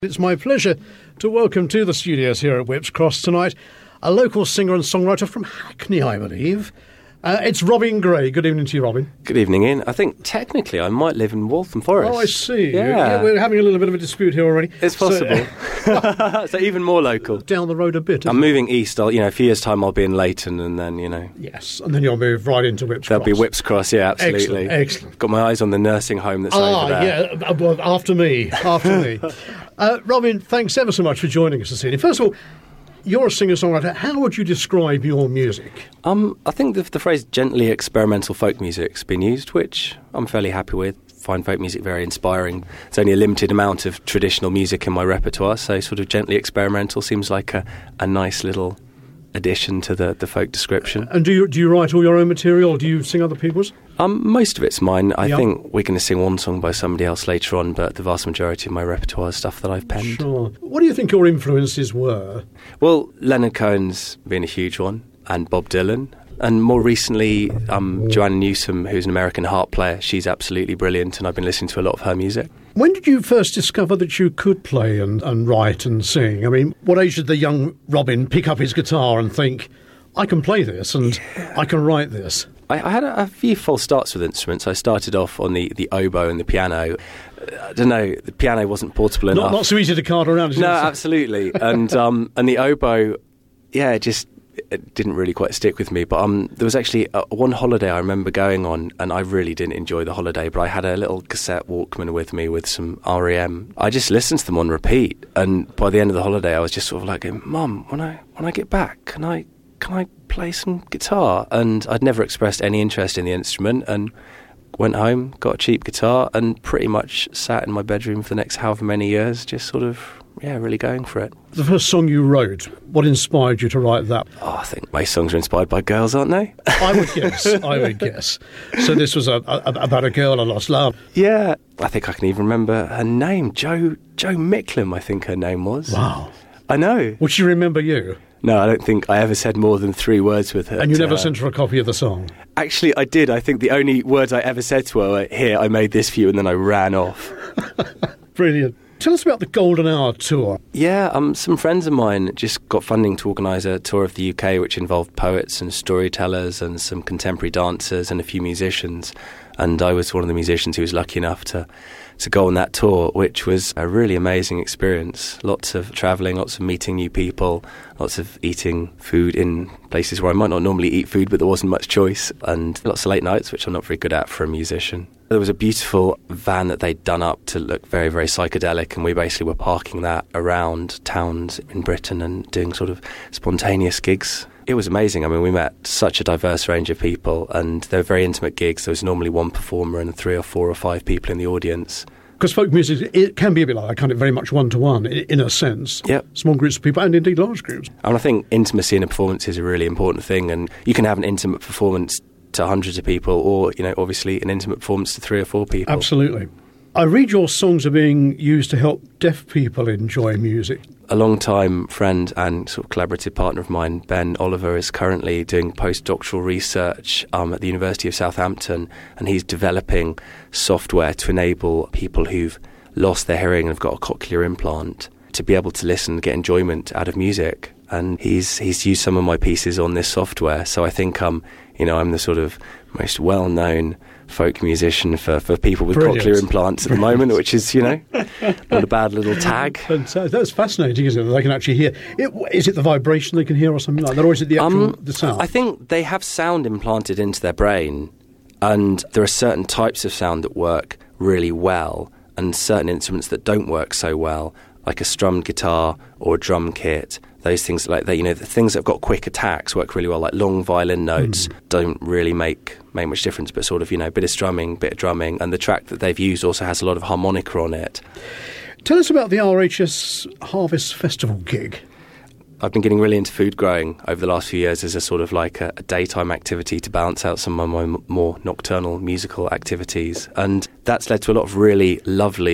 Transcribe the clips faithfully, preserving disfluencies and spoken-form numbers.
It's my pleasure to welcome to the studios here at Whipps Cross tonight a local singer and songwriter from Hackney, I believe. Uh, it's Robin Gray. Good evening to you, Robin. Good evening, Ian. I think technically I might live in Waltham Forest. Oh, I see. Yeah. yeah we're having a little bit of a dispute here already. It's possible. So, so even more local. Down the road a bit. I'm it? moving east. I'll, you know, a few years' time I'll be in Leighton and then, you know... Yes, and then you'll move right into Whipps There'll Cross. be Whipps Cross, yeah, absolutely. Excellent, excellent. Got my eyes on the nursing home that's ah, over there. yeah, well, after me, after me. Uh, Robin, thanks ever so much for joining us this evening. First of all, you're a singer-songwriter. How would you describe your music? Um, I think the, the phrase gently experimental folk music's been used, which I'm fairly happy with. Find folk music very inspiring. There's only a limited amount of traditional music in my repertoire, so sort of gently experimental seems like a, a nice little addition to the, the folk description. And do you do you write all your own material, or do you sing other people's? Um, most of it's mine. I Yep. think we're going to sing one song by somebody else later on, but the vast majority of my repertoire is stuff that I've penned. Sure. What do you think your influences were? Well, Leonard Cohen's been a huge one, and Bob Dylan. And more recently, um, Joanna Newsom, who's an American harp player. She's absolutely brilliant, and I've been listening to a lot of her music. When did you first discover that you could play and, and write and sing? I mean, what age did the young Robin pick up his guitar and think, I can play this and yeah. I can write this? I, I had a, a few false starts with instruments. I started off on the, the oboe and the piano. I don't know, the piano wasn't portable enough. Not, not so easy to cart around, is No, it? absolutely. And um, and the oboe, yeah, it just it didn't really quite stick with me. But um, there was actually uh, one holiday I remember going on, and I really didn't enjoy the holiday, but I had a little cassette Walkman with me with some R E M. I just listened to them on repeat, and by the end of the holiday I was just sort of like, Mum, when I when I get back, can I can I play some guitar? And I'd never expressed any interest in the instrument, and went home, got a cheap guitar, and pretty much sat in my bedroom for the next however many years, just sort of, yeah, really going for it. The first song you wrote, what inspired you to write that? Oh, I think most songs are inspired by girls, aren't they? I would guess, I would guess. So this was a, a, about a girl I lost love. Yeah, I think I can even remember her name, Jo Jo Micklem, I think her name was. Wow. I know. Would she remember you? No, I don't think I ever said more than three words with her. And you never her. sent her a copy of the song? Actually, I did. I think the only words I ever said to her were, here, I made this for you, and then I ran off. Brilliant. Tell us about the Golden Hour tour. Yeah, um, some friends of mine just got funding to organise a tour of the U K, which involved poets and storytellers and some contemporary dancers and a few musicians. And I was one of the musicians who was lucky enough to, to go on that tour, which was a really amazing experience. Lots of travelling, lots of meeting new people, lots of eating food in places where I might not normally eat food, but there wasn't much choice, and lots of late nights, which I'm not very good at for a musician. There was a beautiful van that they'd done up to look very, very psychedelic, and we basically were parking that around towns in Britain and doing sort of spontaneous gigs. It was amazing. I mean, we met such a diverse range of people, and they were very intimate gigs. There was normally one performer and three or four or five people in the audience. Because folk music, it can be a bit like that, kind of very much one-to-one, in a sense. Yep. Small groups of people, and indeed large groups. And I think intimacy in a performance is a really important thing, and you can have an intimate performance to hundreds of people, or, you know, obviously an intimate performance to three or four people. Absolutely. I read your songs are being used to help deaf people enjoy music. A long-time friend and sort of collaborative partner of mine, Ben Oliver, is currently doing postdoctoral research um, at the University of Southampton, and he's developing software to enable people who've lost their hearing and have got a cochlear implant to be able to listen and get enjoyment out of music. And he's he's used some of my pieces on this software, so I think um you know I'm the sort of most well-known folk musician for, for people with Brilliant. cochlear implants at the Brilliant. moment, which is, you know, not a bad little tag. Fantastic. That's fascinating, isn't it? That they can actually hear. It, is it the vibration they can hear or something like that, or is it the actual Um, the sound? I think they have sound implanted into their brain, and there are certain types of sound that work really well, and certain instruments that don't work so well, like a strummed guitar or a drum kit. Those things like that, you know, the things that have got quick attacks work really well, like long violin notes mm. don't really make make much difference, but sort of, you know, a bit of strumming, bit of drumming, and the track that they've used also has a lot of harmonica on it. Tell us about the R H S Harvest Festival gig. I've been getting really into food growing over the last few years as a sort of like a, a daytime activity to balance out some of my m- more nocturnal musical activities, and that's led to a lot of really lovely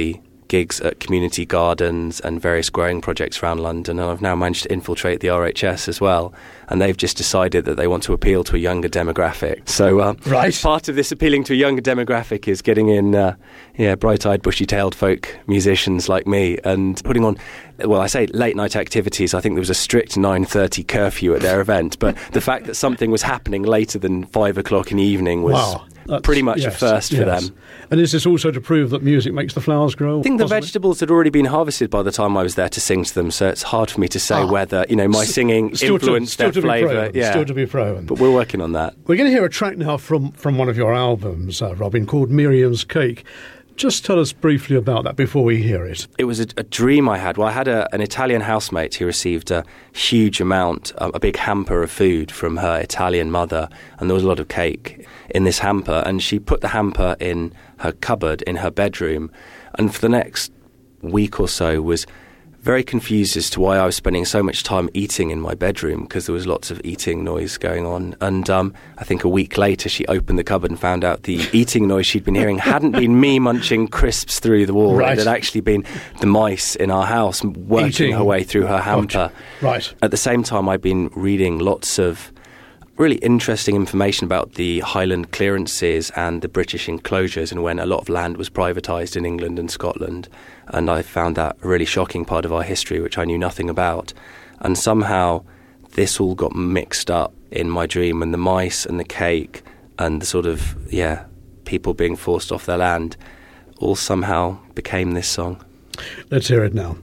gigs at community gardens and various growing projects around London, and I've now managed to infiltrate the R H S as well, and they've just decided that they want to appeal to a younger demographic. So uh, right. part of this appealing to a younger demographic is getting in uh, yeah, bright-eyed, bushy-tailed folk musicians like me and putting on, well, I say late-night activities. I think there was a strict nine thirty curfew at their event, but the fact that something was happening later than five o'clock in the evening was wow. That's, pretty much yes, a first yes. for them. And is this also to prove that music makes the flowers grow? I think the possibly? vegetables had already been harvested by the time I was there to sing to them, so it's hard for me to say ah. whether, you know, my singing still influenced to, their still flavour. Yeah. Still to be proven. But we're working on that. We're going to hear a track now from, from one of your albums, uh, Robin, called Miriam's Cake. Just tell us briefly about that before we hear it. It was a, a dream I had. Well, I had a, an Italian housemate who received a huge amount, a, a big hamper of food from her Italian mother, and there was a lot of cake in this hamper, and she put the hamper in her cupboard in her bedroom, and for the next week or so was very confused as to why I was spending so much time eating in my bedroom, because there was lots of eating noise going on. And um, I think a week later she opened the cupboard and found out the eating noise she'd been hearing hadn't been me munching crisps through the wall. Right. It had actually been the mice in our house working Eating. her way through her hamper. Gotcha. Right. At the same time, I'd been reading lots of really interesting information about the Highland clearances and the British enclosures, and when a lot of land was privatised in England and Scotland. And I found that a really shocking part of our history, which I knew nothing about. And somehow this all got mixed up in my dream, and the mice and the cake and the sort of, yeah, people being forced off their land all somehow became this song. Let's hear it now.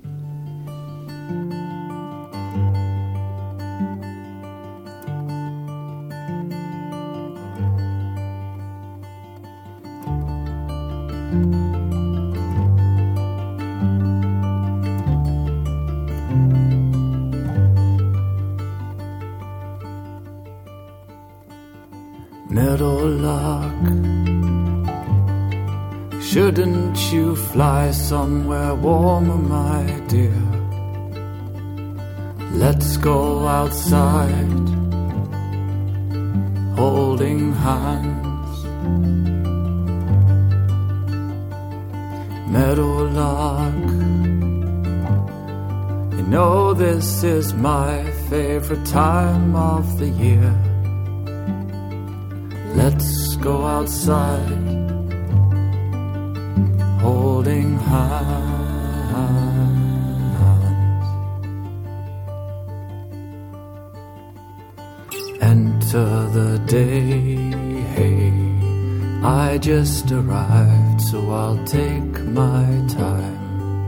Meadowlark, shouldn't you fly somewhere warmer, my dear? Let's go outside, holding hands. Meadowlark, you know this is my favorite time of the year. Let's go outside, holding hands. Enter the day, hey, I just arrived, so I'll take my time.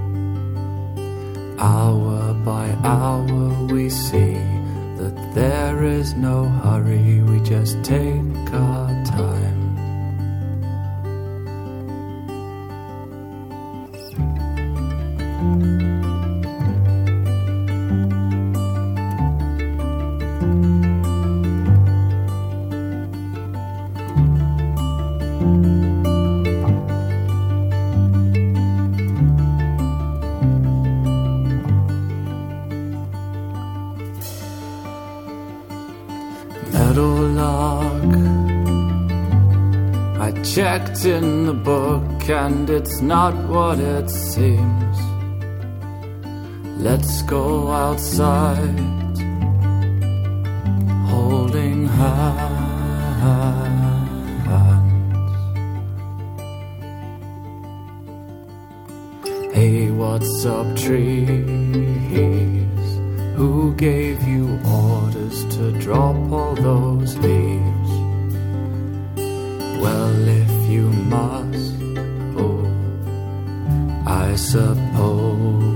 Hour by hour we see that there is no hurry, we just take our time. Meadowlark, I checked in the book and it's not what it seems. Let's go outside, holding hands. Hey, what's up, trees? Who gave you orders to drop all those leaves? Well, if you must, oh, I suppose.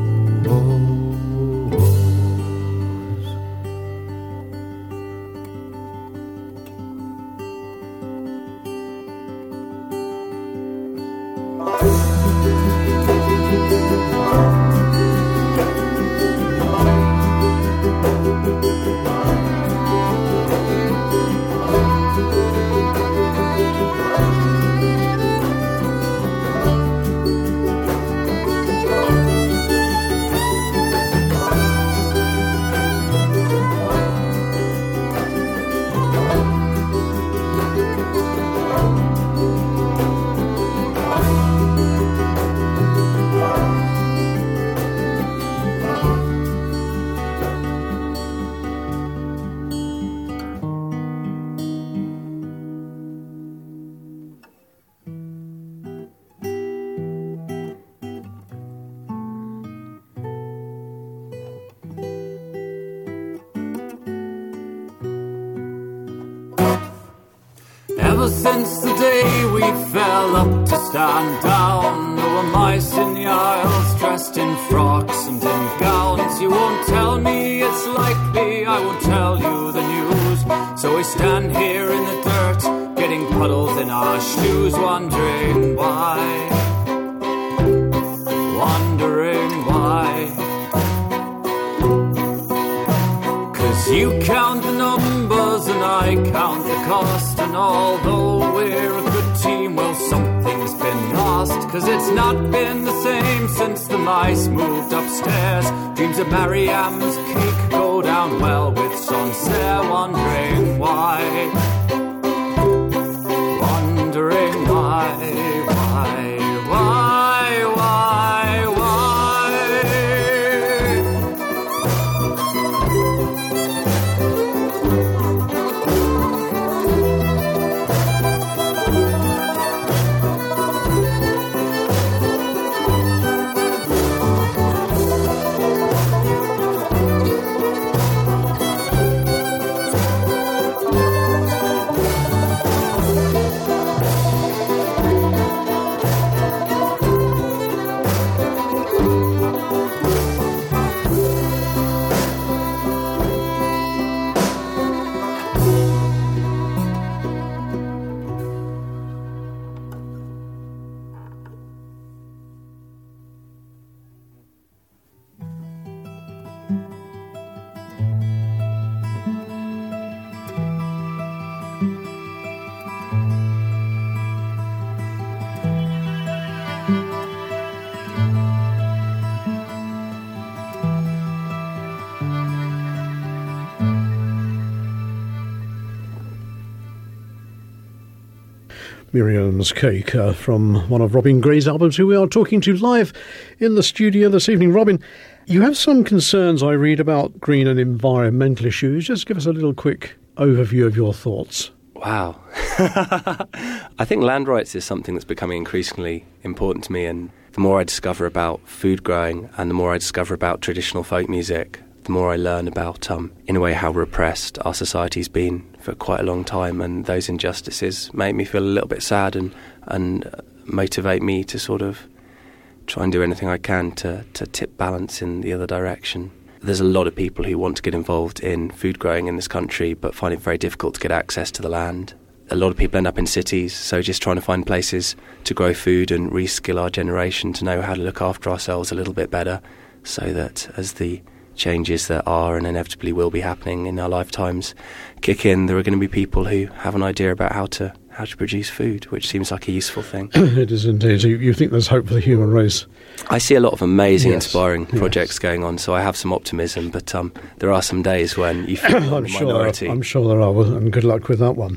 ever since the day we fell up to stand down. There were mice in the aisles dressed in frocks and in gowns. You won't tell me it's likely, I won't tell you the news. So we stand here in the dirt, getting puddles in our shoes, wondering why, wondering why. Cause you count the numbers and I count the cost, and although we're a good team, well, something's been lost. Cause it's not been the same since the mice moved upstairs. Dreams of Mariam's cake go down well with Sancerre, wondering why, wondering why, why, why, why, why. Miriam's Cake uh, from one of Robin Gray's albums, who we are talking to live in the studio this evening. Robin, you have some concerns, I read, about green and environmental issues. Just give us a little quick overview of your thoughts. Wow. I think land rights is something that's becoming increasingly important to me, and the more I discover about food growing and the more I discover about traditional folk music, the more I learn about, um, in a way, how repressed our society's been for quite a long time, and those injustices make me feel a little bit sad and, and motivate me to sort of try and do anything I can to, to tip balance in the other direction. There's a lot of people who want to get involved in food growing in this country but find it very difficult to get access to the land. A lot of people end up in cities, so just trying to find places to grow food and reskill our generation to know how to look after ourselves a little bit better, so that as the changes that are and inevitably will be happening in our lifetimes kick in, there are going to be people who have an idea about how to how to produce food, which seems like a useful thing. It is indeed. You, you think there's hope for the human race? I see a lot of amazing, yes, inspiring yes. projects going on, so I have some optimism, but um, there are some days when you feel I'm the sure minority. There are, I'm sure there are, and good luck with that one.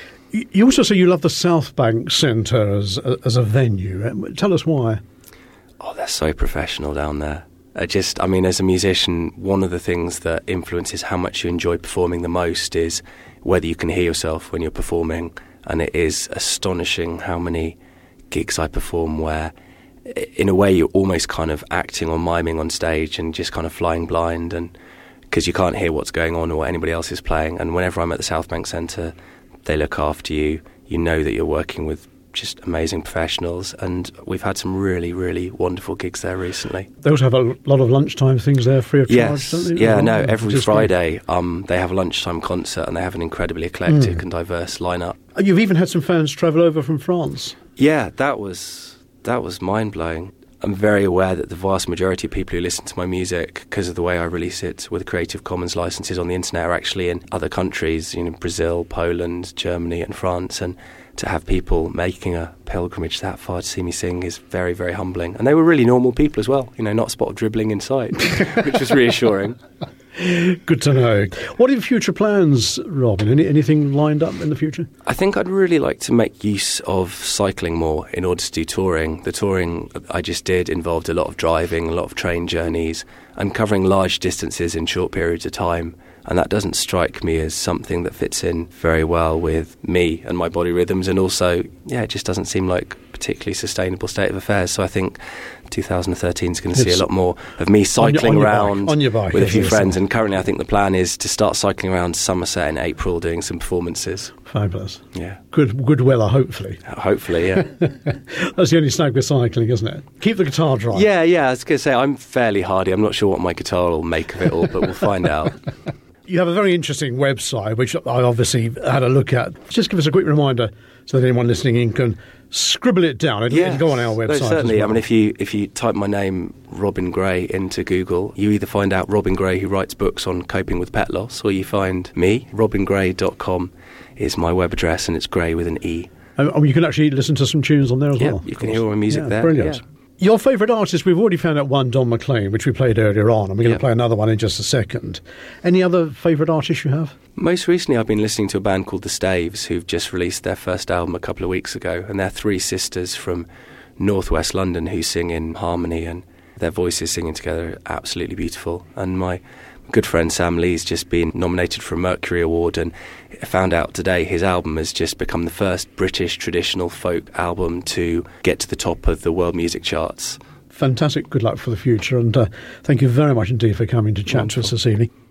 You also say you love the South Bank Centre as, as a venue. Tell us why. Oh, they're so professional down there. I just, I mean, as a musician, one of the things that influences how much you enjoy performing the most is whether you can hear yourself when you're performing. And it is astonishing how many gigs I perform where, in a way, you're almost kind of acting or miming on stage and just kind of flying blind, and because you can't hear what's going on or what anybody else is playing. And whenever I'm at the South Bank Centre, they look after you. You know that you're working with just amazing professionals, and we've had some really, really wonderful gigs there recently. They also have a lot of lunchtime things there free of charge, yes. don't they? Yeah, oh, no, every Friday um, they have a lunchtime concert, and they have an incredibly eclectic mm. and diverse lineup. You've even had some fans travel over from France. Yeah, that was that was mind-blowing. I'm very aware that the vast majority of people who listen to my music, because of the way I release it with Creative Commons licenses on the internet, are actually in other countries, you know, Brazil, Poland, Germany and France, and to have people making a pilgrimage that far to see me sing is very, very humbling. And they were really normal people as well, you know, not a spot of dribbling in sight, which was reassuring. Good to know. What are your future plans, Robin? Any, anything lined up in the future? I think I'd really like to make use of cycling more in order to do touring. The touring I just did involved a lot of driving, a lot of train journeys, and covering large distances in short periods of time. And that doesn't strike me as something that fits in very well with me and my body rhythms. And also, yeah, it just doesn't seem like a particularly sustainable state of affairs. So I think two thousand thirteen is going to see a lot more of me cycling on your, on your around bike, on your bike, with a few yes, friends. yes. And currently I think the plan is to start cycling around Somerset in April doing some performances. Fabulous. Yeah. Good good weather, hopefully. Hopefully, yeah. That's the only snag with cycling, isn't it? Keep the guitar dry. Yeah, yeah, I was going to say, I'm fairly hardy. I'm not sure what my guitar will make of it all, but we'll find out. You have a very interesting website, which I obviously had a look at. Just give us a quick reminder so that anyone listening in can scribble it down. It'll, Yeah, it'll go on our website. no, certainly. As well. I mean, if you if you type my name, Robin Gray, into Google, you either find out Robin Gray, who writes books on coping with pet loss, or you find me. robin gray dot com is my web address, and it's Gray with an E. And you can actually listen to some tunes on there as Yeah, well. you can hear all my music yeah, there. Brilliant. Yeah. Your favourite artist, we've already found out one, Don McLean, which we played earlier on, and we're going Yeah. to play another one in just a second. Any other favourite artists you have? Most recently, I've been listening to a band called The Staves, who've just released their first album a couple of weeks ago, and they're three sisters from northwest London who sing in harmony, and their voices singing together are absolutely beautiful. And my good friend Sam Lee's just been nominated for a Mercury Award, and I found out today his album has just become the first British traditional folk album to get to the top of the world music charts. Fantastic. Good luck for the future, and uh, thank you very much indeed for coming to chat Wonderful. to us this evening.